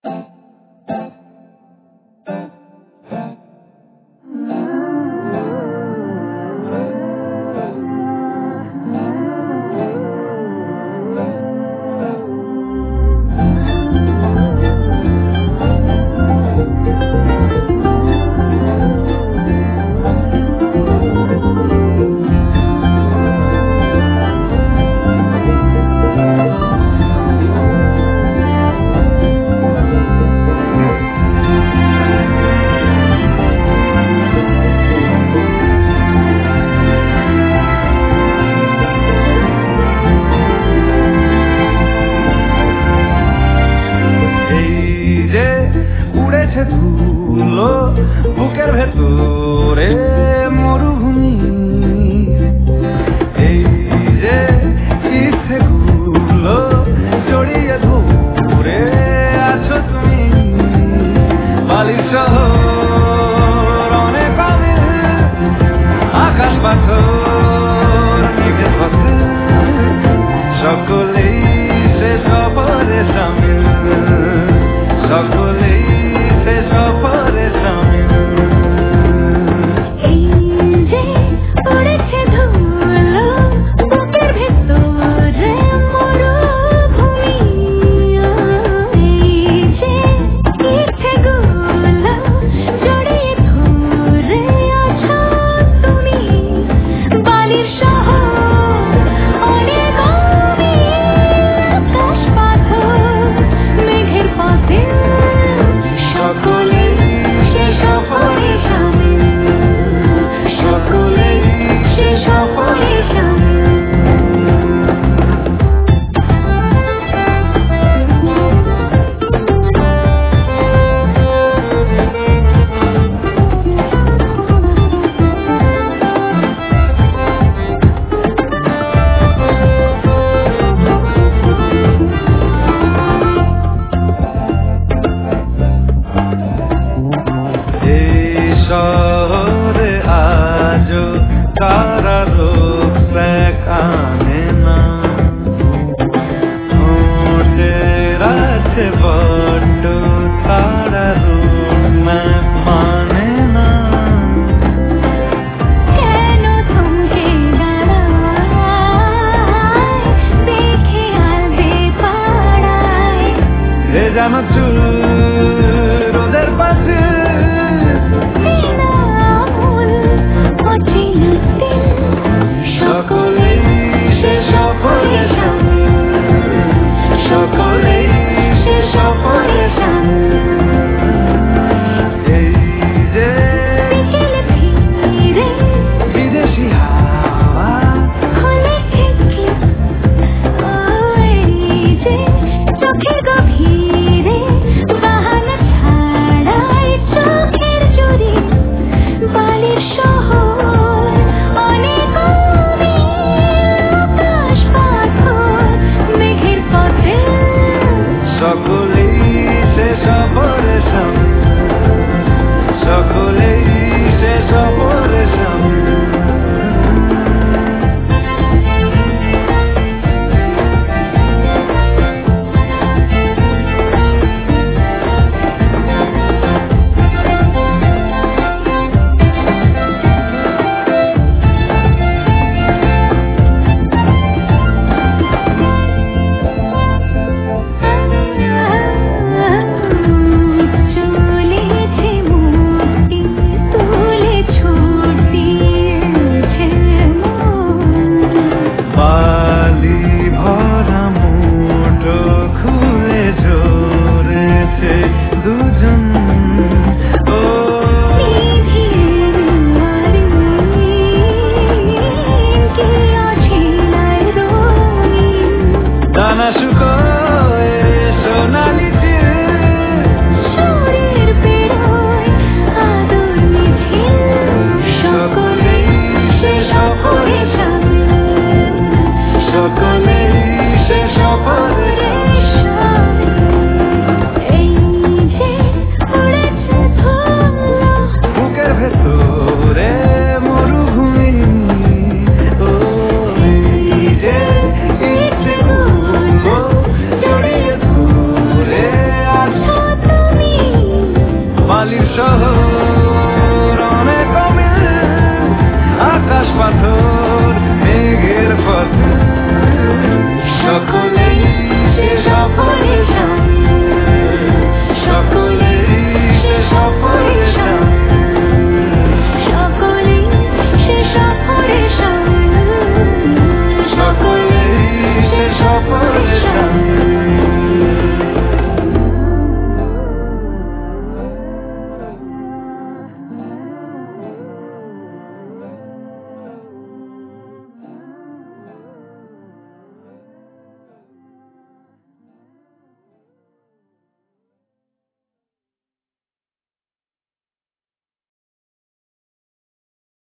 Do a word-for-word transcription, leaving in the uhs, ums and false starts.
ধুলো বুকের ভেতরে মরুভূমি, এই যে ইচ্ছেগুলো জড়িয়ে ধরে আছো তুমি। বালির শহর অনেক অমিল, আকাশ পাথর মেঘের পথে, সকলেই সে সফরে সামিল, সকলেই সে সফরে সামিল। এই যে পড়েছে ধুলো বুকের ভেতরে মরুভূমি, এই যে ইচ্ছেগুলো জড়িয়ে ধরে আছো তুমি। বালির শহর অনেক অমিল, আকাশ পাথর মেঘের পথে, সকলেই সে সফরে সামিল, সকলেই সে সফরে সামিল। এই শহরে আজও তারা রোগ দেখানে না, ওদের আছে বড্ড তারা রোগ মানে না। কেন থমকে দাঁড়ায় দেখে আলবে পাড়ায়, এ যেন চুল